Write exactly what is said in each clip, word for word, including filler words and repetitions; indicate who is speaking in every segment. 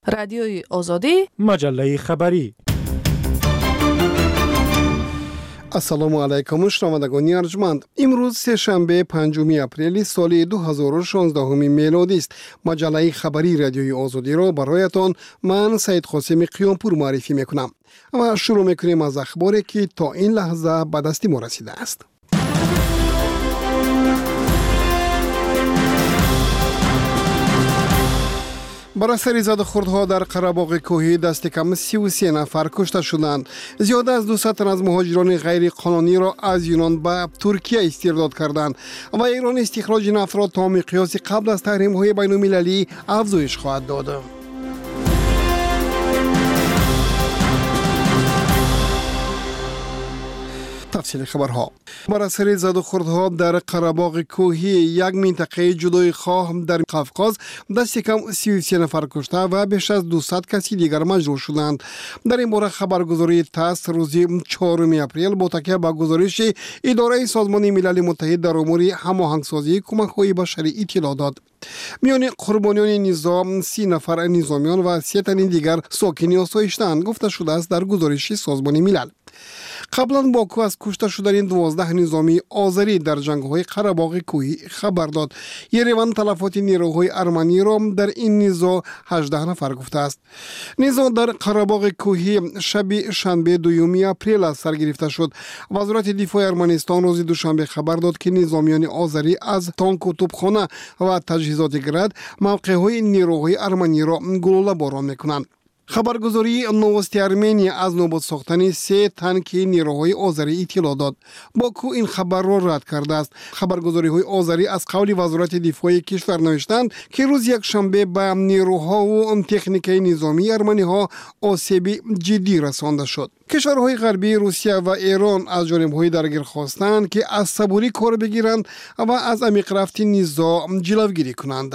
Speaker 1: رادیوی آزادی،
Speaker 2: مجله خبری.
Speaker 3: السلام علیکم شنوندگان ارجمند. امروز سه شنبه پنجم اپریل سال دو هزار و شانزده میلادی است. مجله خبری رادیوی آزادی را برایتان من سید قاسم قیامپور معرفی میکنم. و شروع میکنیم از اخباری که تا این لحظه به دست ما رسیده است. بر اثر زدخوردها در قره‌باغ کوهی دست کم سی و سه نفر کشته شدند. زیاده از دویست تن از مهاجران غیر قانونی را از یونان به ترکیه استرداد کردند و ایران استخراج نفت را تا مقیاس قبل از تحریم‌های بین‌المللی افزایش خواهد داد. تفصیل خبرها. بر اثر زدخوردها در قره‌باغ کوهی، یک منطقه جدای خواه در قفقاز، دست کم سی و سه نفر کشته و بیش از دویست کسی دیگر مجروح شدند. در این باره خبرگزاری تاس روز چهارم اپریل با تکیه به گزارش اداره سازمان ملل متحد در امور هماهنگسازی کمک‌های بشری اطلاع داد. میان قربانیان نظام سی نفر نظامیان و سه تن دیگر ساکن آسایش‌اند گفته شده است در گزارش سازمان ملل. قبلا باکو از کشته شدن دوازده نظامی آذری در جنگ‌های قره‌باغ کوهی خبر داد. یریوان تلفات نیروهای ارمنی را در این نزاع هجده نفر گفته است. نزاع در قره‌باغ کوهی شب شنبه دوم اپریل سر گرفته شد. وزارت دفاع ارمنستان روز دوشنبه خبر داد که نظامیان آذری از تانک و توپخانه و تجهیزات گرد موقع‌های نیروهای ارمنی را گلوله باران می‌کنند. خبرگزاری نوستی ارمنیا از نوبت ساختن سه تانک نیروهای آذری اطلاع داد. باکو این خبر را رد کرده است. خبرگزاری های آذری از قول وزارت دفاع کشور نوشتند که روز یک شنبه به نیروها و تکنیک نظامی ارمنی ها آسیب جدی رسانده شد. کشورهای غربی روسیه و ایران از جانب‌های درگیر خواستند که از صبوری کار بگیرند و از عمیق رفت نزاع جلوگیری کنند.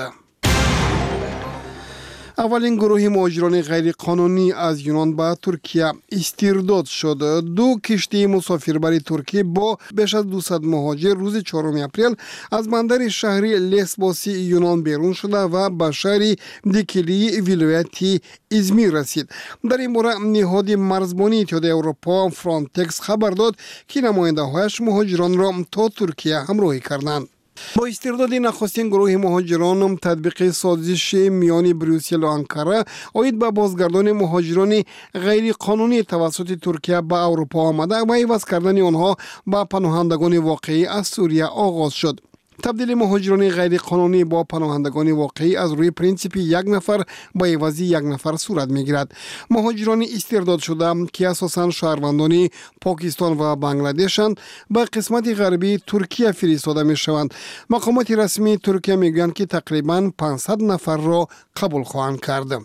Speaker 3: اولین گروه مهاجران غیر قانونی از یونان به ترکیه استرداد شد. دو کشتی مسافربری ترکی با بیش از دویست مهاجر روز چهارم اپریل از بندر شهری لسبوس یونان بیرون شده و به شهر دیکلی ولایت ازمیر رسید. در این باره نهاد مرزبانی اتحادیه اروپا فرانتکس خبر داد که نماینده‌هایش مهاجران را تا ترکیه همراهی کردند. با استرداد نخستین گروه مهاجران، تطبیق سازش میان بروکسل و آنکارا اید به بازگردان مهاجران غیر قانونی توسط ترکیه به اروپا آمده و عوض کردن آنها به پناهندگان واقعی از سوریه آغاز شد. تبدیل مهاجران غیر قانونی با پناهندگان واقعی از روی پرینسیپ یک نفر با عوضی یک نفر صورت میگیرد. مهاجران استرداد شده که اساساً شهروندان پاکستان و بنگلادشند به قسمت غربی ترکیه فرستاده می شوند. مقامات رسمی ترکیه میگویند که تقریباً پانصد نفر را قبول خواهند کرد.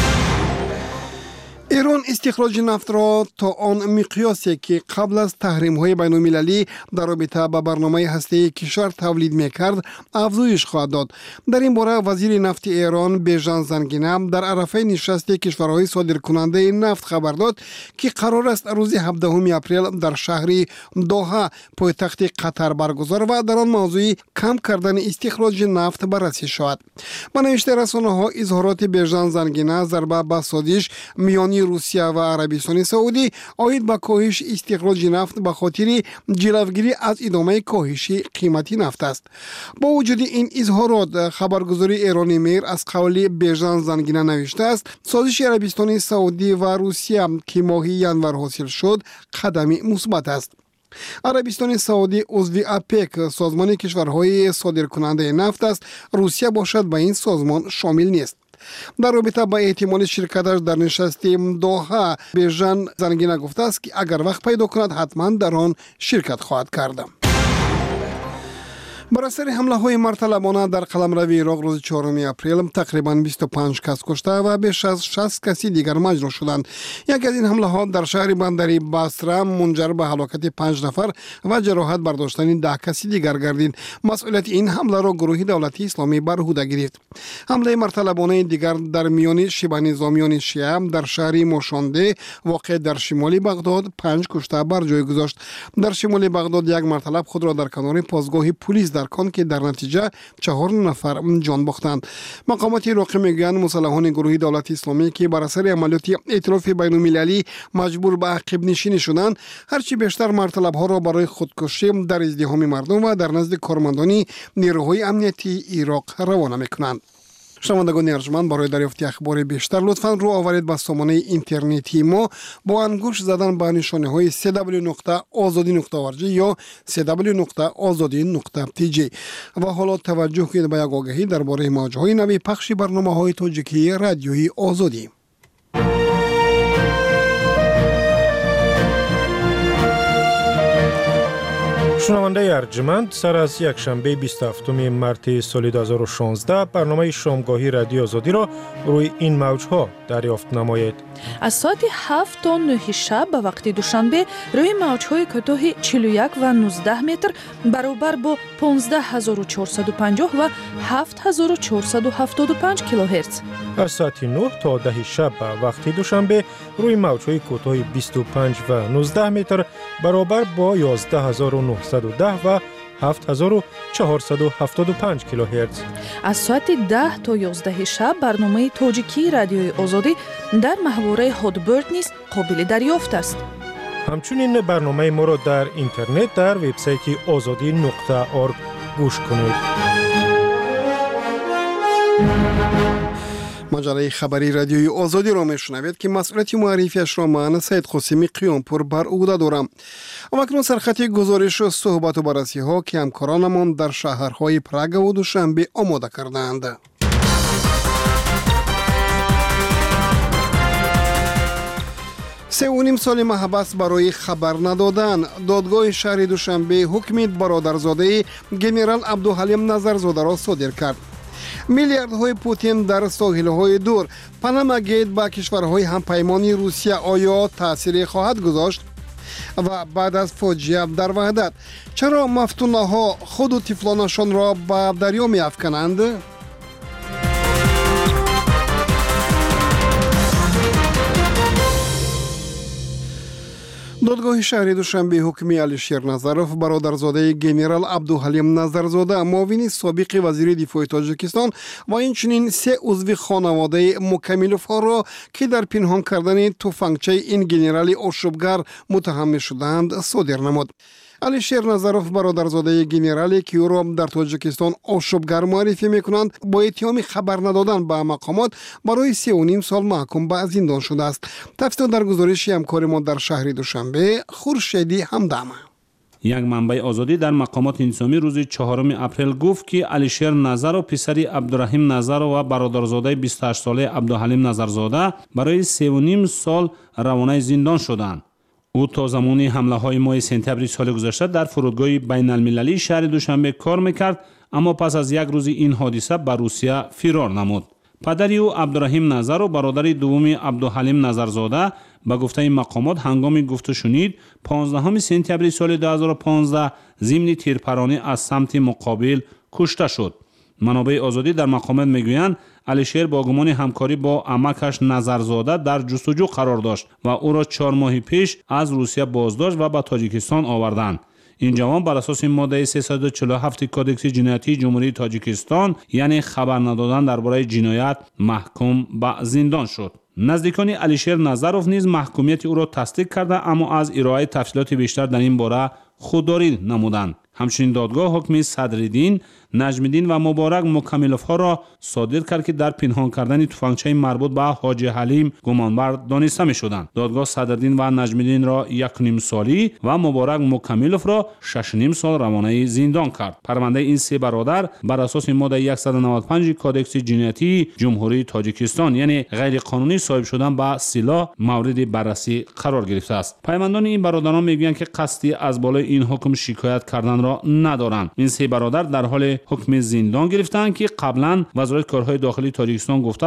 Speaker 3: ایران استخراج نفت را تا آن مقیاسی که قبل از تحریم‌های بین‌المللی در رابطه با برنامه هسته‌ای کشور تولید می‌کرد افزایش خواهد داد. در این باره وزیر نفت ایران بیژن زنگینه در عرفه نشست کشورهای صادرکننده نفت خبر داد که قرار است روز هفدهم اپریل در شهر دوحه پایتخت قطر برگزار و در آن موضوع کم کردن استخراج نفت بررسی شود. با نوشته رسانه‌ها اظهارات بیژن زنگینه ضربه به سازش میان روسیه و عربستان سعودی آید به کاهش استخراج نفت به خاطر جلوگیری از ادامه کاهش قیمت نفت است. با وجود این اظهارات، خبرگزاری ایرانی میر از قول بیژن زنگینه نوشته است سازش عربستان سعودی و روسیه که ماه ینور حاصل شد قدمی مثبت است. عربستان سعودی عضو اپک سازمان کشورهای صادرکننده نفت است. روسیه باشد به این سازمان شامل نیست. در رابطه با احتمال شرکتش در نشست دوحه بیژن زنگینه گفته است که اگر وقت پیدا کند حتما در آن شرکت خواهد کرد. بر اثر حمله های مرتلبانه در قلمرو عراق روز چهارم اپریل تقریباً بیست و پنج کس کشته و بیش از شصت کسی دیگر مجروح شدند. یکی از این حمله ها در شهر بندری بصره منجر به هلاکت پنج نفر و جراحت برداشتن ده کسی دیگر گردید. مسئولیت این حمله را گروه دولت اسلامی بر عهده گرفت. حمله مرتلبانه دیگر در میان شبه نظامیان شیعه در شهر موشانده واقع در شمال بغداد پنج کشته بر جای گذاشت. در شمال بغداد یک مرتلب خود را در کنار پاسگاه پلیس بزدرکان که در نتیجه چهار نفر جان باختند. مقامات عراقی میگویند مسلحان گروه دولت اسلامی که بر اثر عملیات ائتلاف بین‌المللی مجبور به عقب نشینی شدند، هرچی بیشتر مطلب‌ها را برای خودکشی در ازدحام مردم و در نزد کارمندان نیروهای امنیتی عراق روانه میکنند. شنوندگان ارجمند، برای دریافت اخبار بیشتر لطفاً رو آورید به سامانه اینترنتی ما با انگشت زدن به نشانه‌های سی دبلیو نقطه آزادی نقطه او ار جی یا سی دبلیو نقطه آزادی نقطه تی جی. و حالا توجه کنید به یک آگهی درباره موج‌های نوی پخش برنامه‌های تاجیکی رادیوی آزادی.
Speaker 1: شنونده ارجمند، سر از یک شنبه بیست و هفتم مارس سال دو هزار و شانزده برنامه شامگاهی رادیو آزادی را روی این موجها دریافت نمایید.
Speaker 2: از ساعت هفت تا نه شب به وقت دوشنبه روی موجهای کوتاه چهل و یک و نوزده متر برابر با پانزده هزار و چهارصد و پنجاه و هفت هزار و چهارصد و هفتاد و پنج کیلوهرتز.
Speaker 1: از ساعت نه تا ده شب به وقت دوشنبه روی موجهای کوتاه بیست و پنج و نوزده متر برابر با یازده هزار و نهصد و ده و هفت هزار و چهارصد و هفتاد و پنج کیلوهرتز.
Speaker 2: از ساعت ده تا یازده شب برنامه تاجیکی رادیوی آزادی در محوره هادبرد نیز قابل دریافت است.
Speaker 1: همچنین برنامه ما را در اینترنت در وبسایت آزادی نقطه او ار جی گوش کنید.
Speaker 3: مجله خبری رادیوی آزادی را میشنوید که مسئولیت معرفیش را من سید قاسمی قیامپور بر عهده دارم. و اکنون سرخط گزارش و صحبت و بررسی ها که همکارانمان در شهرهای پراگ و دوشنبه آماده کردند. سه و نیم سال محبس برای خبر ندادن. دادگاه شهر دوشنبه حکم برادرزاده گنرال عبدالحلیم نظرزاده را صادر کرد. میلیاردهای پوتین در ساحل‌های دور. پاناما گیت با کشورهای همپیمانی روسیه آیا تأثیری خواهد گذاشت؟ و بعد از فاجعه در وحدت چرا مفتونها خود و طفلانشان را به دریا می‌افکنند؟ دادگاه شهر دوشنبه حکم علیشیر نظروف برادرزاده گنرال عبدالحلیم نظرزاده معاون سابق وزیر دفاع تاجیکستان و اینچنین سه عضو خانواده مکملوف ها را که در پنهان کردن تفنگچه این گنرال آشوبگر متهم شدند صادر نمود. علیشیر نظروف برادرزاده گنرالی که او را در تاجیکستان آشوبگر معرفی میکنند با اتهام خبر ندادن به مقامات برای سه و نیم سال محکوم به زندان شده است. تفصیل در گزارش همکار ما در شهر دوشنبه خورشیدی همدم.
Speaker 4: یک منبع آزادی در مقامات انتظامی روز چهارم اپریل گفت که علیشیر نظرو پسری عبدالرحیم نظرو و برادرزاده بیست و هشت ساله عبدالحلیم نظرزاده برای سه و نیم سال روانه زندان شدند. او تا زمان حمله های ماه سپتامبر سال گذشته در فرودگاه بین المللی شهر دوشنبه کار میکرد، اما پس از یک روز این حادثه به روسیه فرار نمود. پدر او عبدالرحیم نظر و برادر دوم عبدالحلیم نظرزاده به گفته مقامات هنگام گفت و شنید پانزدهم سپتامبر سال دو هزار و پانزده ضمن تیرپرانی از سمت مقابل کشته شد. منابع آزادی در مقامات میگویند علیشیر با گمان همکاری با عمکش نظرزاده در جستجو قرار داشت و او را چهار ماه پیش از روسیه بازداشت و به تاجیکستان آوردند. این جوان بر اساس ماده سیصد و چهل و هفت کدکس جنایتی جمهوری تاجیکستان یعنی خبر ندادن درباره جنایت محکوم به زندان شد. نزدیکان علیشیر نظروف نیز محکومیت او را تصدیق کرده، اما از ارائه تفصیلات بیشتر در این باره خودداری نمودند. همچنین دادگاه حکم صدرالدین، نجم‌الدین و مبارک مکملوف ها را صادر کرد که در پنهان کردن تفنگچه مربوط به حاجی حلیم گمانبر دانسته می شدند. دادگاه صدرالدین و نجم‌الدین را یک نیم سالی و مبارک مکملوف را شش نیم سال روانه زندان کرد. پرونده این سه برادر بر اساس ماده صد و نود و پنج کدکس جنایتی جمهوری تاجیکستان یعنی غیر قانونی صاحب شدن به سلاح مورد بررسی قرار گرفته است. پیوندان این برادران میگویند که قصدی از بالای این حکم شکایت کردن را ندارند. این سه برادر در حال حکم زندان گرفتند که قبلا وزارت کارهای داخلی تاجیکستان گفته بود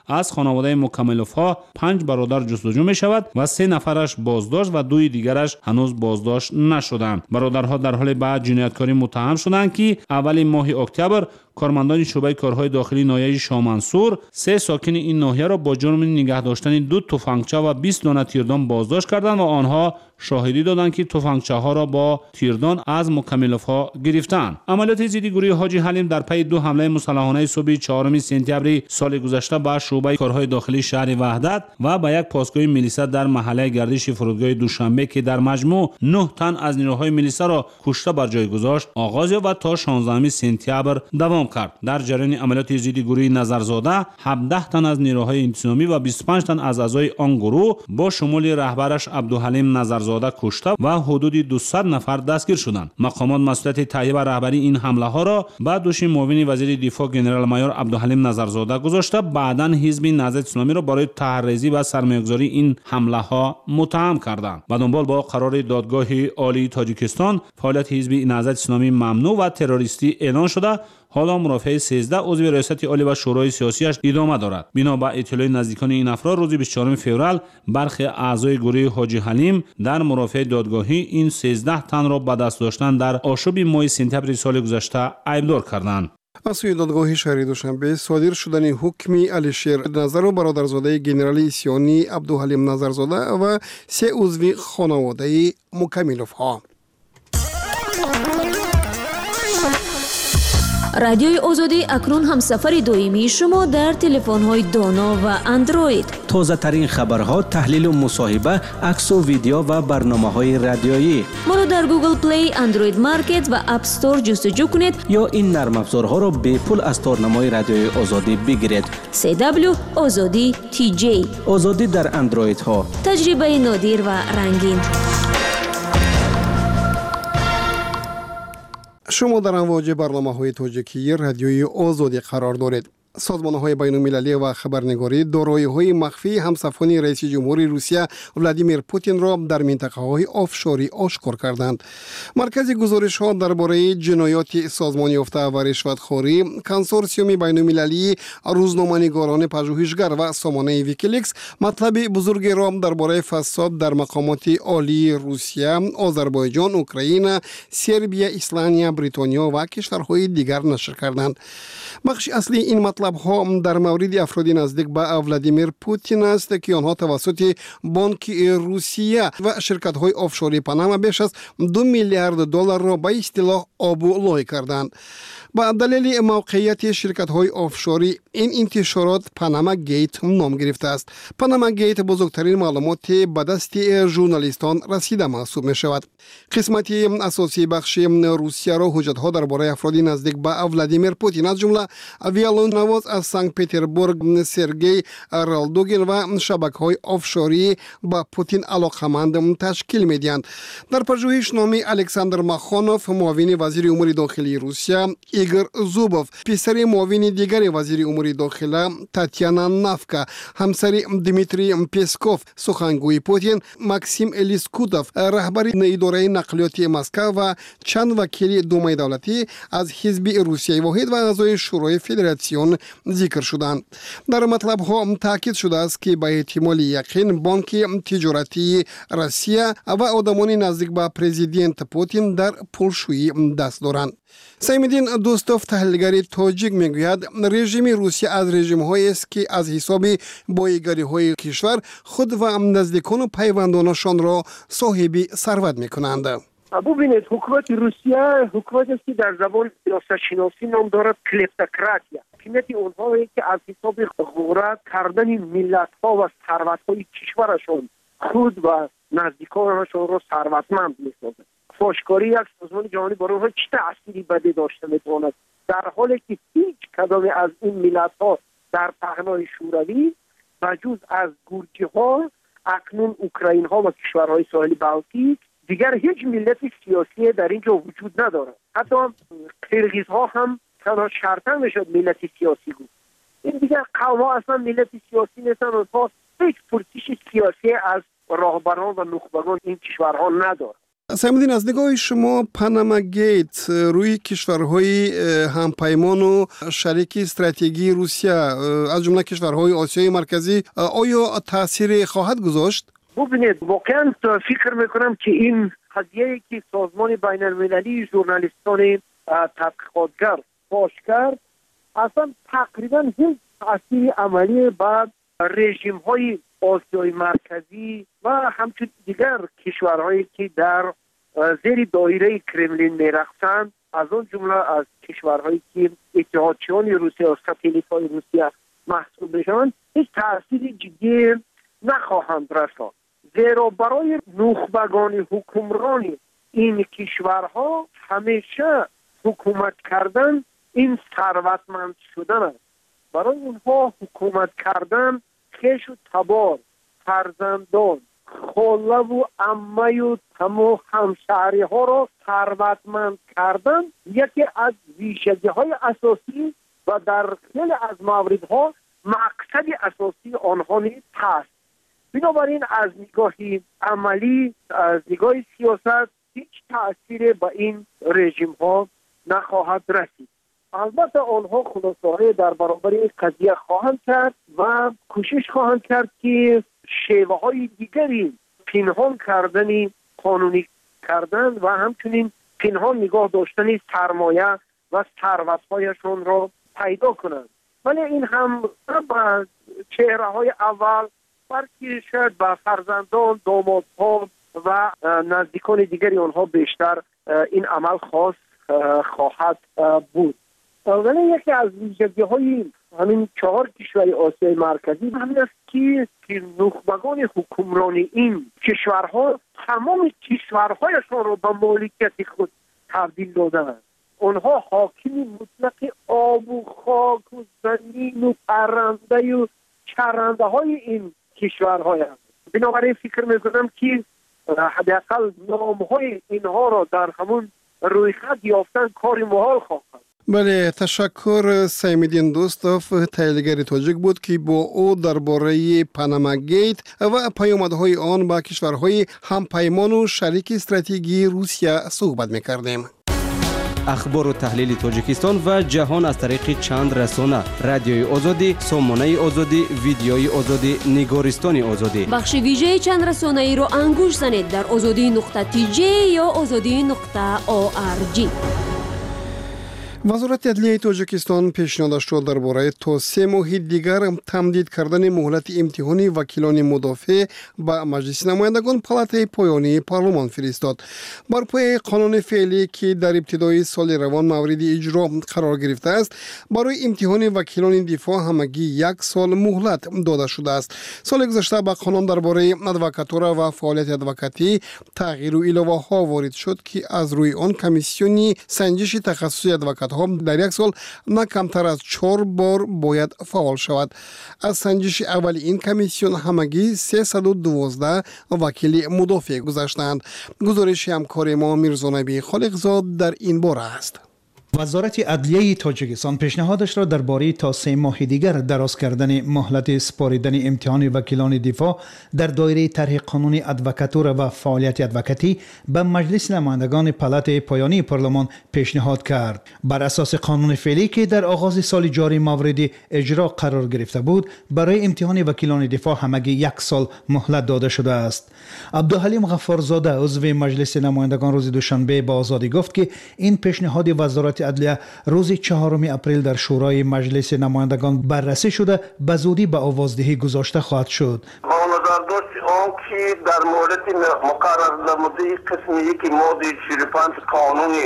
Speaker 4: از خانواده مکملوف‌ها پنج برادر جستجو می شود و سه نفرش بازداشت و دوی دیگرش هنوز بازداشت نشدند. برادرها در حال بعد جنایتکاری متهم شدند که اول ماه اکتبر کارمندان شعبه کارهای داخلی ناحیه شامنصور سه ساکن این ناحیه را با جرم نگه داشتن دو تفنگچه و بیست دانه تیردان بازداشت کردند و آنها شاهدی دادند که تفنگچه ها را با تیردان از مکملوف‌ها گرفتند. عملیات ضدگیری حاجی حلیم در پی دو حمله مسلحانه صبح چهارم سپتامبر سال گذشته به شعبه کارهای داخلی شهر وحدت و به یک پاسگاه میلیسا در محله گردش فرودگاه دوشنبه که در مجموع نه تن از نیروهای میلیسا را کشته بر جای گذاشت آغاز و تا شانزدهم سپتامبر دوام کرد. در جریان عملیات ضدگیری نظرزاده هفده تن از نیروهای انتظامی و بیست و پنج تن از اعضای آن گروه با شمول رهبرش عبدالحلیم نظرزاده کشته و حدود دویست نفر دستگیر شدند. مقامات مسئولیت تهیه و رهبری این حمله ها را به دوش معاون وزیر دفاع ژنرال مایور عبدالحلیم نظرزاده گذاشته، بعداً حزب نهضت اسلامی را برای طرحریزی و سرمایه‌گذاری این حمله ها متهم کردند. به دنبال با قرار دادگاه عالی تاجیکستان فعالیت حزب نهضت اسلامی ممنوع و تروریستی اعلان شده، حالا مرافعه سیزده عضو ریاست عالی و شورای سیاسیش ادامه دارد. بنا به اطلاع نزدیکان این افراد روز بیست و چهارم فوریه برخی اعضای گروه حاجی حلیم در مرافعه دادگاهی این سیزده تن را به دست داشتن در آشوب ماه سپتامبر سال گذشته ایبدار کردند.
Speaker 3: از سوی دادگاه شهر دوشنبه صادر شدن حکم علیشیر نظر و برادرزاده ژنرال اسیانی عبدالحلیم نظرزاده و سه عضو خانواده مکملوف‌ها.
Speaker 5: رادیوی آزادی اکنون هم سفر دائمی شما در تلفن‌های دانا و اندروید.
Speaker 6: تازه ترین خبرها، تحلیل و مصاحبه، عکس و ویدیو و برنامه‌های رادیویی.
Speaker 5: ما را در گوگل پلی، اندروید مارکت و اپ استور جستجو کنید
Speaker 6: یا این نرم افزارها را به پول از تارنمای رادیوی آزادی بگیرید.
Speaker 5: سی دبلیو آزادی تی جی.
Speaker 6: آزادی در اندروید ها.
Speaker 5: تجربه نادر و رنگین.
Speaker 3: شما در امواج برنامه‌های تاجیکی رادیوی آزادی قرار دارید. سازمان‌های بین‌المللی و خبرنگاری دارایی‌های مخفی همسفانی رئیس جمهوری روسیه ولادیمیر پوتین را در منطقه‌های آفشوری آشکار کردند. مرکز گزارش‌ها درباره جنایات سازمان یافته و رشوتخوری، کنسورسیوم بین‌المللی روزنامه‌نگاران پژوهشگر و سامانه ویکیلیکس مطلب بزرگی را درباره فساد در مقامات عالی روسیه، آذربایجان، اوکراین، سربیا، ایسلند، بریتانیا و کشورهای دیگر نشر کردند. بخش اصلی این مطلب ها در مورد افراد نزدیک به ولادیمیر پوتین است که آنها توسط بانک روسیه و شرکت های آفشوری پاناما بیش از دو میلیارد دلار را به اصطلاح آبو لای کردند. با دلیل موقعیت شرکت های آفشوری این انتشارات پاناما گیت نام گرفته است. پاناما گیت بزرگترین معلومات به دست ژورنالیستان رسیده محسوب می شود. قسمتی اساسی بخش روسیه را حجت ها درباره افراد نزدیک به ولادیمیر پوتین از جمله ویالون نواز از سنت پترزبورگ، سرگئی رالدوگین و شبکه های آفشوری با پوتین علاقمند تشکیل می دهند. در پژوهش نامه الکساندر ماخانوف معاون وزیر امور داخلی روسیه، ایگور زوبوف پسر معاون دیگر وزیر امور داخله تاتیانا نافکا، همسر دیمیتری پسکوف سخنگوی پوتین، ماکسیم الیسکوتوف رهبر اداره نقلیاتی مسکو و چند وکیل دومای دولتی از حزب روسیه واحد و اعضای شورای فدراسیون ذکر شدند. در مطلب ها تاکید شده است که به احتمال یقین بانک تجارتی روسیه و آدمان نزدیک به پرزیدنت پوتین در پولشویی دست دارند. سیمدین دوستوف تحلیلگر تاجیک میگوید رژیم روسیه از رژیم هایی است که از حساب بایگری های کشور خود و نزدیکان و پیوندانشان را صاحب ثروت میکنند.
Speaker 7: ببینید حکومت روسیه حکومت است که در زبان سیاست شناسی نام دارد کلیپتوکراتیا. حکومت اونهایی که از حساب غارت کردن ملت ها و ثروت های کشورشان خود و نزدیکانشان را ثروتمند میسازند. فاشکاری یک سازمان جهانی برای آنها چه تأثیری بده داشته میتواند در حالی که هیچ کدام از این ملت ها در پهنای شوروی و جز از گورجی ها اکنون اوکراین ها و کشورهای ساحل بالتیک دیگر هیچ ملت سیاسی در اینجا وجود ندارد. حتی قرقیز ها هم تنها شرطا میشد ملت سیاسی بود. این دیگر قوم ها اصلا ملت سیاسی نیستن، آنها هیچ پرسش سیاسی از راهبران و نخبگان این کشورها ندارد.
Speaker 3: سیمودین، از نگاه شما پاناما گیت روی کشورهای همپیمان و شریک استراتژی روسیه از جمله کشورهای آسیای مرکزی آیا تاثیر خواهد گذاشت؟
Speaker 7: ببینید، واقعا فکر میکنم که این قضیه که سازمان بین المللی ژورنالیستان تحقیقاتگر فاش کرد اصلا تقریبا هیچ تاثیر عملی بر رژیم های آسیای مرکزی و همچنین دیگر کشورهایی که در زیر دایره کرملین میرقصند، از اون جمله از کشورهایی که اتحادچیان روسیه و ساتلیت های روسیه محسوب میشوند، هیچ تاثیر جدی نخواهند رساند. زیرا برای نخبگان حکمران این کشورها همیشه حکومت کردن این ثروتمند شدن است. برای اونها حکومت کردن خویش و تبار، فرزندان، خاله و عمه و تمام همشهری ها را ثروتمند کردن یکی از ویژگی های اساسی و در خیلی از موردها مقصد اساسی آنها نیز هست. بنابراین از نگاه عملی، از نگاه سیاست، هیچ تأثیر به این رژیم ها نخواهد رسید. البته آنها خلاصه‌های در برابر این قضیه خواهند کرد و کوشش خواهند کرد که شیوه های دیگری پنهان کردن قانونی کردن و همچنین پنهان نگاه داشتن سرمایه و ثروت‌هایشان را پیدا کنند. ولی این هم با چهره های اول بلکه شاید با فرزندان، دامادها و نزدیکان دیگری آنها بیشتر این عمل خاص خواهد بود. ولی یکی از ویژگی های همین چهار کشور آسیای مرکزی همین است که نخبگان حکمران این کشورها تمام کشورهایشان را به مالکیت خود تبدیل دادند. آنها حاکم مطلق آب و خاک و زمین و پرنده و چرنده های این کشورهای هست. بنابراین فکر میکنم که حداقل نام های اینها را در همون روی خط یافتن کار محال خواهد.
Speaker 3: بله، تشکر. سیمودین دوستوف، تحلیلگر تاجیک بود که با او درباره پاناما گیت و پیامدهای آن با کشورهای همپیمان و شریک استراتژی روسیه صحبت میکردیم.
Speaker 6: اخبار و تحلیل تاجیکستان و جهان از طریق چند رسانه: رادیوی آزادی، سامانه آزادی، ویدیوی آزادی، نگارستان آزادی.
Speaker 5: بخش ویژه چند رسانه ای رو انگوش زنید در آزادی نقطه تی جی یا آزادی نقطه او آر جی.
Speaker 3: وزارت عدلیه تاجیکستان پیشنهادش را درباره تا سه ماه دیگر تمدید کردن مهلت امتحانی وکیلان مدافع به مجلس نمایندگان پالات پایانی پارلمان فرستاد. بر پایه قانون فعلی که در ابتدای سال روان مورد اجرا قرار گرفته است، برای امتحان وکیلان دفاع همگی یک سال مهلت داده شده است. سال گذشته به قانون درباره ادوکاتورا و فعالیت ادوکاتی تغییر و علاوه ها وارد شد که از روی آن کمیسیونی سنجش تخصصی ادوکات در یک سال نه کمتر از چهار بار باید فعال شود. از سنجش اول این کمیسیون همگی سیصد و دوازده وکیل مدافع گذاشتند. گزارش همکار ما میرزا نبی خالقزاد در این باره است.
Speaker 8: وزارت عدلیه تاجیکستان پیشنهادش را درباره تا سه ماه دیگر دراز کردن مهلت سپاریدن امتحان وکیلان دفاع در دایره طرح قانون ادوکاتورا و فعالیت ادوکاتی به مجلس نمایندگان پالات پایانی پارلمان پیشنهاد کرد. بر اساس قانون فعلی که در آغاز سال جاری مورد اجرا قرار گرفته بود، برای امتحان وکیلان دفاع همگی یک سال مهلت داده شده است. عبدالحلیم غفارزاده عضو مجلس نمایندگان روز دوشنبه با آزادی گفت که این پیشنهاد وزارت عدلیه روز چهارم اپریل در شورای مجلس نمایندگان بررسی شده به زودی به آوازدهی گذاشته خواهد شد.
Speaker 9: با نظر داشت آن که در مورد مقرر نموده قسم یک ماده چهل و پنج قانونی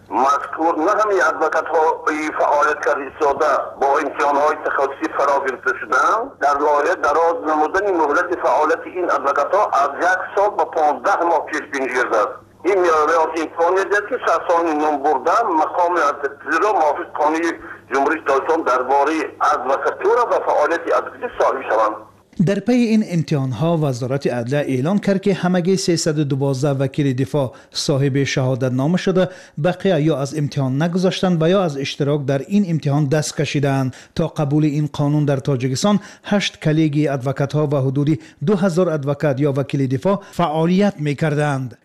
Speaker 9: مذکور نه همه ادوکات های فعالیت ایستاده با امتحان های تخصصی فرا گرفته شدند، در لایحه دراز نمودن مهلت فعالیت این ادوکات ها از یک سال به پانزده ماه پیش بینی گردد. این می‌آید امکانی دارد که شخصان نام بردن مقام اطلاع موافق قانون جمهوری اسلامی درباره ادوکاتورا و فعالیت ادوکاتی صادر شوند.
Speaker 8: در پی این امتحان‌ها وزارت عدلیه اعلان کرد که همگی سیصد و دوازده وکیل دفاع صاحب شهادت نامه شده، بقیه یا از امتحان نگذاشتند و یا از اشتراک در این امتحان دست کشیدند. تا قبول این قانون در تاجیکستان هشت کلیگی ادوکات‌ها و حدودی دو هزار ادوکات یا وکیل دفاع فعالیت می‌کردند.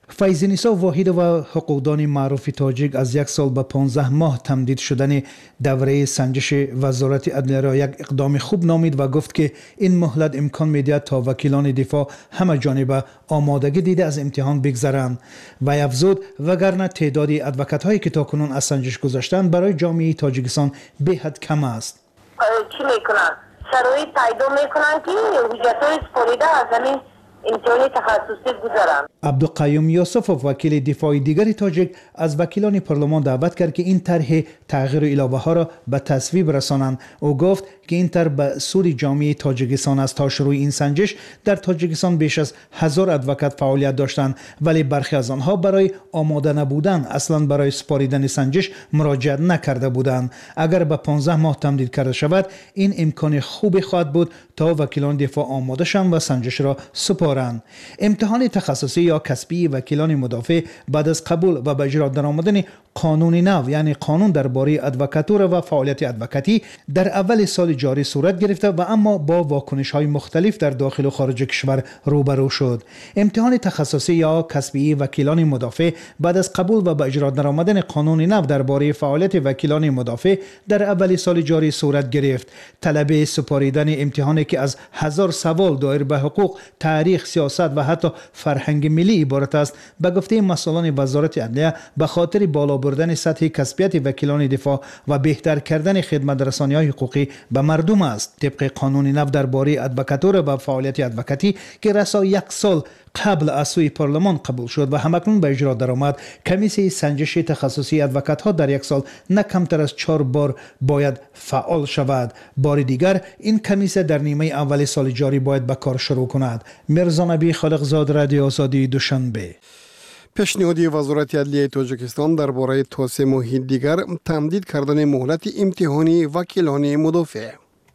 Speaker 8: فیض‌نسا واحد و حقوقدان معروف تاجیک از یک سال به پانزده ماه تمدید شدن دوره سنجش وزارت عدلیه را یک اقدام خوب نامید و گفت که این مهلت امکان می‌دهد تا وکیلان دفاع همه جانبه آمادگی دیده از امتحان بگذرند. و افزود وگرنه تعداد ادوکات‌هایی که تاکنون از سنجش گذاشتند برای جامعه تاجیکستان به حد کم است.
Speaker 10: چی میکنن؟ شرایط پیدا میکنن که حجت‌های سپرده از همین امتحان تخصصی گذارن.
Speaker 8: عبدالقیوم یوسفوف وکیل دفاعی دیگری تاجیک از وکیلان پارلمان دعوت کرد که این طرح تغییر و علاوه ها را به تصویب رسانند. او گفت که این طرح به سود جامعه تاجیکستان است. تا شروع این سنجش در تاجیکستان بیش از هزار ادوکات فعالیت داشتند، ولی برخی از آنها برای آماده نبودن اصلا برای سپاریدن سنجش مراجعه نکرده بودند. اگر به پانزده ماه تمدید کرده شود این امکان خوبی خواهد بود تا وکیلان دفاع آماده شوند و سنجش را سپارند. امتحان تخصصی یا کسبی وکیلان مدافع بعد از قبول و به اجرا درآمدن قانون نو یعنی قانون درباره ادوکاتور و فعالیت ادوکاتی در اول سال جاری صورت گرفته و اما با واکنش‌های مختلف در داخل و خارج کشور روبرو شد. امتحان تخصصی یا کسبی وکیلان مدافع بعد از قبول و به اجرا درآمدن قانون نو درباره فعالیت وکیلان مدافع در اول سال جاری صورت گرفت. طلب سپاریدن امتحانی که از هزار سوال دایر به حقوق، تاریخ، سیاست و حتی فرهنگ ملی عبارت است، به گفته مسئولان وزارت عدلیه به خاطر بالا بردن سطح کسبیت وکیلان دفاع و بهتر کردن خدمت رسانی‌های حقوقی به مردم است. طبق قانون نو درباره ادوکاتور و فعالیت ادوکاتی که رسا یک سال قبل از سوی پارلمان قبول شد و همکنون به اجرا درآمد، کمیسیون سنجش تخصصی ادوکات‌ها در یک سال نه کمتر از چهار بار باید فعال شود. بار دیگر این کمیسیون در نیمه اول سال جاری باید به کار شروع کند. مرزا نبی خالقزاد، رادیو آزادی، دوشنبه.
Speaker 3: پیشنهادی وزارت عدلیه تاجیکستان درباره توسعه ماه دیگر تمدید کردن مهلت امتحانی وکیلان مدافع.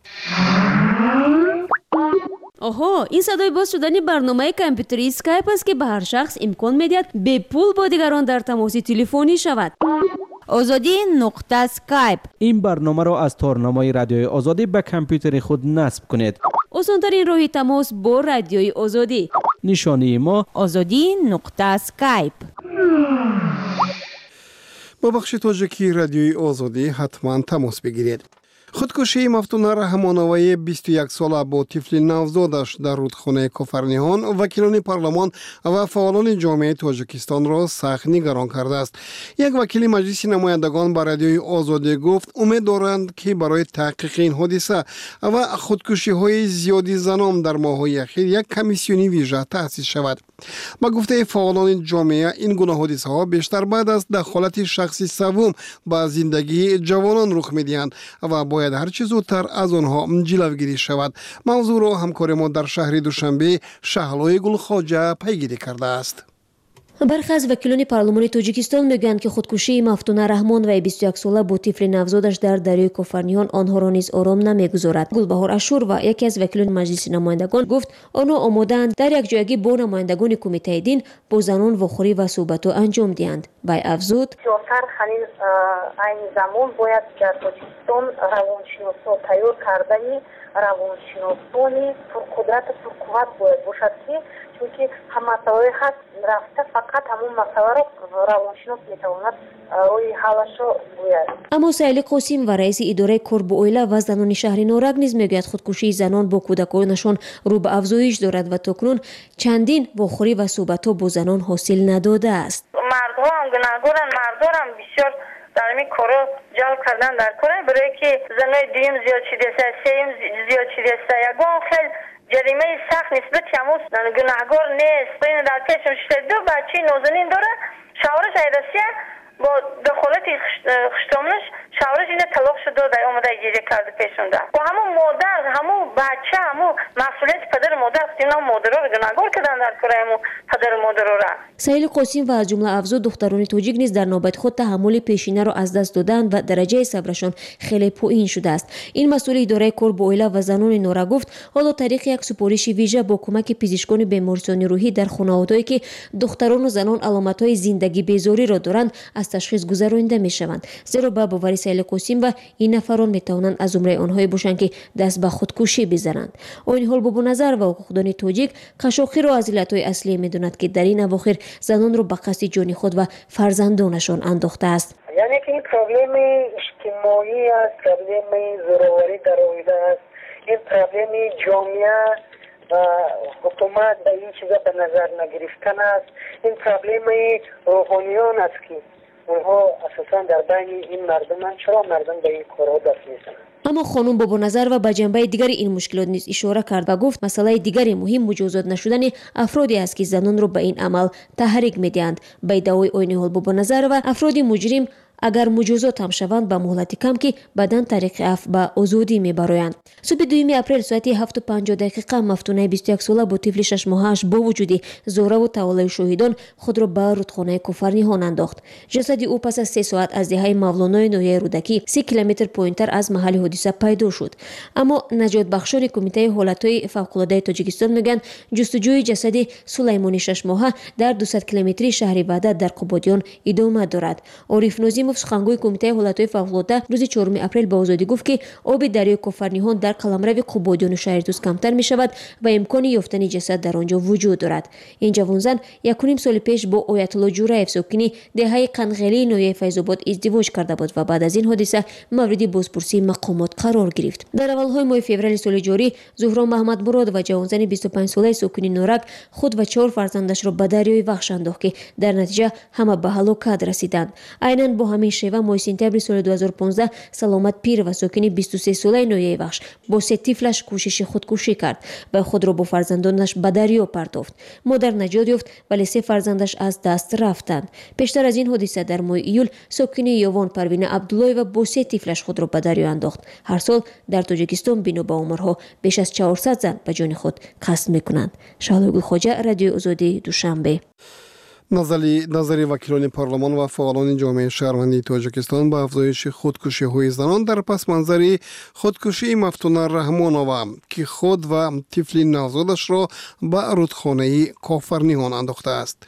Speaker 5: آها، این صدای باز شدن برنامه کامپیوتری اسکایپ است که به هر شخص امکان میدهد به پول با دیگران در تماس تلفنی شود. آزادی نقطه اسکایپ.
Speaker 6: این برنامه را از تارنمای رادیوی آزادی به کامپیوتر خود نصب کنید.
Speaker 5: آسان‌ترین راه تماس با رادیوی آزادی.
Speaker 6: نشانی ما
Speaker 5: آزادی نقطه اسکایپ.
Speaker 3: با بخش تاجیکی رادیوی آزادی حتما تماس بگیرید. خودکشی مفتون رحمانوی بیست و یک ساله با طفل نوزادش در رودخانه کفرنیان وکیلان پارلمان و فعالان جامعه تاجیکستان را سخت نگران کرده است. یک وکیل مجلس نمایندگان به رادیوی آزادی گفت امید دارند که برای تحقیق این حادثه و خودکشی های زیادی زنان در ماه‌های اخیر یک کمیسیونی ویژه تأسیس شود. با گفته فعالان جامعه این گونه حادثه ها بیشتر بعد از دخالت شخصی سوم با زندگی جوانان رخ می‌دهند و باید هر چه زودتر از آنها جلوگیری شود. موضوع را همکار ما در شهر دوشنبه شهلای گلخواجه پیگیری کرده است.
Speaker 5: برخی از وکیلان پارلمان تاجیکستان میگویند که خودکشی مفتونه رحمان و بیست و یک ساله با طفل نوزادش در دریای کفرنیان آنها را نیز آرام نمیگذارد. گلبهار اشور و یکی از وکیلان مجلس نمایندگان گفت آنها آماده‌اند در یک جایگی با نمایندگان کمیته دین با زنان واخوری و صحبت انجام دهند. وی افزود
Speaker 10: سیاست همین این زمان باید در تاجیکستان روانشناسان تیار کردن روانشناسانی پرقدرت و پرقوت باید باشد که چون هم مسئله هست رفته فقط همون مسئله را روانشناس میتواند روی حالش را گوید.
Speaker 5: اما سهیل قاسم و رئیس اداره کار با اویله و زنان شهر نارنج نیز میگوید خودکشی زنان با کودکانشان رو به افزایش دارد و تاکنون چندین واخوری و صحبت‌ها با زنان حاصل نداده است.
Speaker 10: مردها هم گناهکارن، مردان هم بسیار در این کارا جلب کردن در کار برای که زنای دویم زیاد شده است، سوم زیاد شده است. یگان خیلی جریمه سخت نسبت همون گناهکار نیست. این در پیشم شده دو بچه نازنین داره، شوهرش ایرسیه با دخالت خشتامنش شوهرش اینه طلاق شده و اومده گریه کرده پیشم ده. و همون مادر، همون بچه، همون مسئولیت پدر مادر است. اینا مادرها رو گناهکار کردن در کار همون پدر مادرها را.
Speaker 5: سهیل قاسم و از جمله افزود دختران تاجیک نیز در نوبت خود تحمل پیشینه را از دست دادند و درجه صبرشان خیلی پایین شده است. این مسئول اداره کار با اویله و زنان نورا گفت حالا طریق یک سپارش ویژه با کمک پزشکان بیمارستان روحی در خانواده‌ای که دختران و زنان علامت‌های زندگی بیزاری را دارند از تشخیص گذرانده می‌شوند. زیرا با باور سیل قسیم و این نفران میتوانند از زمره آنهایی باشند که دست به خودکشی بزنند. این حال بابو نظر و حقوقدان تاجیک قشاقی را از علتهای اصلی میداند که در این اواخر زنان را به قصد جان خود و فرزندانشان انداخته است.
Speaker 11: یعنی که این پروبلم اجتماعی است، پروبلم زوراوری در آویده است، این پروبلم جامعه و حکومت به این چیزا به نظر نگرفتن است. این پروبلم روحانیان است که اونها اساسا در بین این مردم چرا مردم به این کارها دست میزنند.
Speaker 5: اما خانم بابو نظر و به جنبه دیگری این مشکلات نیز اشاره کرد و گفت مسئله دیگری مهم مجازات نشدن افرادی است که زنان را به این عمل تحریک میدهند. به ادعای این حال بابو نظر و افراد مجرم اگر مجازات هم شوند به مهلت کم که بدن طریق عفو به آزادی میبرایند. صبح دوم اپریل ساعت هفت و پنجاه دقیقه مفتونه بیست و یک ساله با طفل شش ماهش با وجود زوره و تولای شهیدان خود را به رودخانه کوفرنیهان انداخت. جسد او پس از سه ساعت از دهه مولانا نویه رودکی سی کیلومتر پایینتر از محل حادثه پیدا شد. اما نجات بخشان کمیته حالتهای فوق‌العاده تاجیکستان میگن جستجوی جسد سلیمانی شش ماهه در دویست کیلومتری شهر وحدت در قبادیان ادامه دارد. عارف نظیموف سخنگوی کمیته حالتهای فوق‌العاده روز چهارم اپریل به آزادی گفت که آب دریای کوفرنیهان در قلمرو قبادیان و شهرتوس کمتر می شود و امکان یافتن جسد در آنجا وجود دارد. این جوان زن یک و نیم سال پیش با آیت الله جورایف ساکنی دهه قنقلی نویه فیض‌آباد ازدواج کرده بود و بعد از این حادثه مورد بازپرسی مقامات قرار گرفت. در اولهای ماه فوریه سال جاری زهرا محمد مراد و جوان زن بیست و پنج ساله ساکنی نورک خود و چهار فرزندش را به دریای وحش انداخت که در نتیجه همه به هلاکت رسیدند. عیناً با همین شیوه ماه سپتامبر سال دو هزار و پانزده سلامت پیر و ساکنی بیست و سه ساله نویه وحش با سه طفلش کوشش خودکشی کرد و خود را با فرزندانش به دریا پرتافت. مادر نجات یافت ولی سه فرزندش از دست رفتند. پیشتر از این حادثه در ماه ایول ساکنی یوان پروین عبدالله و با سه طفلش خود را به دریا انداخت. هر سال در تاجیکستان بنا به عمرها بیش از چهارصد زن به جان خود قصد میکنند. شهلا خواجه، رادیو آزادی، دوشنبه.
Speaker 3: نظری نظری وکیلان پارلمان و فعالان جامعه شهروندی تاجیکستان به افزایش خودکشی های زنان در پس منظر خودکشی مفتونه رحمانووا که خود و طفل نوزادش را به رودخانه کوفرنیهان انداخته است.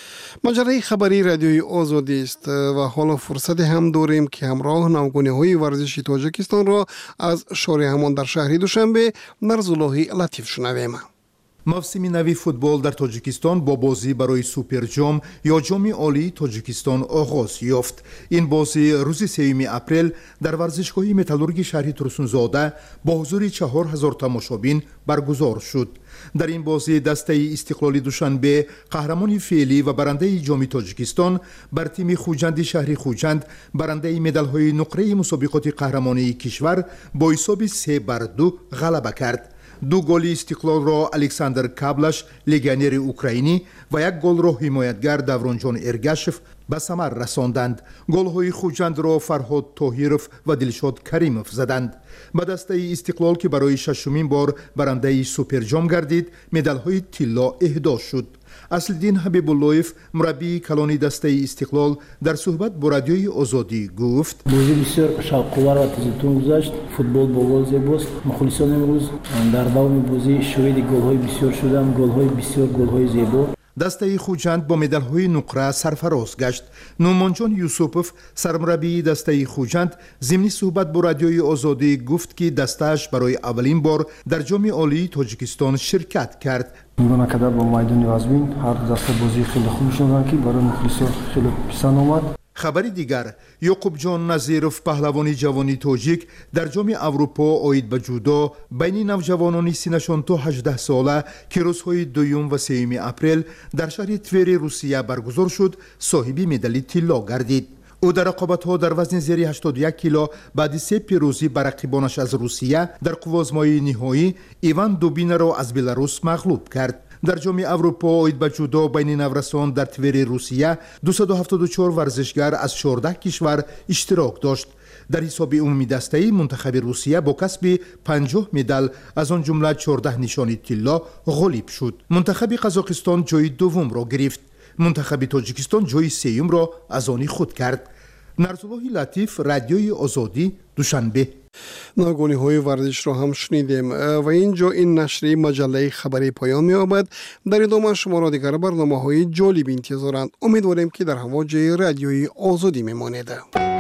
Speaker 3: مجله خبری رادیوی آزادی است و حالا فرصت هم داریم که همراه نمایندگان های ورزشی تاجیکستان را از شارع همان در شهر دوشنبه نرزالله لطیف شنویم.
Speaker 12: موسم نوی فوتبال در تاجیکستان با بازی برای سوپر جام یا جام عالی تاجیکستان آغاز یافت. این بازی روز سوم اپریل در ورزشگاه متالورگی شهر ترسونزاده با حضور چهار هزار تماشابین برگزار شد. در این بازی دسته استقلال دوشنبه قهرمان فعلی و برنده جام تاجیکستان بر تیم خوجند شهر خوجند برنده مدال‌های نقره مسابقات قهرمانی کشور با حساب سه بر دو غلبه کرد. دو گل استقلال را الکساندر کابلش لگانر اوکراینی و یک گل را حمایتگر دورانجان ارگاشف به ثمر رساندند. گل‌های خوجند را فرهاد طاهرов و دلشاد کریمов زدند. به دسته استقلال که برای ششمین بار برنده سوپر جام گردید مدال‌های طلا اهدا شد. اصلدین حبیب اللهیف مربی کلانی دسته استقلال در صحبت با رادیوی آزادی گفت
Speaker 13: بازی بسیار شوق‌آور و تیزتون گذشت. فوتبال با گل زیباست. مخلصان امروز در دوام بازی شاهد گل‌های بسیار شدند. گل‌های بسیار گل‌های زیبا.
Speaker 12: دسته خوجند با مدال‌های نقره سرفراز گشت. نومانجان یوسوپوف سرمربی دسته خوجند ضمن صحبت با رادیوی آزادی گفت که دسته‌اش برای اولین بار در جام عالی تاجیکستان شرکت کرد.
Speaker 13: می‌گم که با میدان وازبین هر دسته بازی خیلی خوب شدن که برای مخلصان خیلی پسند آمد.
Speaker 12: خبری دیگر یعقوب جان نظیرов پهلوانی جوانی تاجیک در جام اروپا آید به جودو بین نوجوانان سنشان تا هجده ساله که روزهای دوم و سوم اپریل در شهر توری روسیه برگزار شد صاحب مدال طلا گردید. او در رقابت‌ها در وزن زیر هشتاد و یک کیلو بعد سه پیروزی بر رقیبانش از روسیه در قوازمای نهایی ایوان دوبینه را از بلاروس مغلوب کرد. در جام اروپا آید به جودو بین نورسان در توری روسیه دویست و هفتاد و چهار ورزشگر از چهارده کشور اشتراک داشت. در حساب عمومی دسته منتخب روسیه با کسب پنجاه مدال از آن جمله چهارده نشانی طلا غالب شد. منتخب قزاقستان جای دوم را گرفت. منتخب تاجیکستان جای سوم را از آن خود کرد. نرزالله لطیف، رادیوی آزادی، دوشنبه.
Speaker 3: ناگونی های ورزش را هم شنیدیم و اینجا این نشریه مجله خبری پایان می آمد. در ادامه شما را دیگر برنامه های جالب انتظارند. امیدواریم که در هواجه رادیوی آزادی می مانید.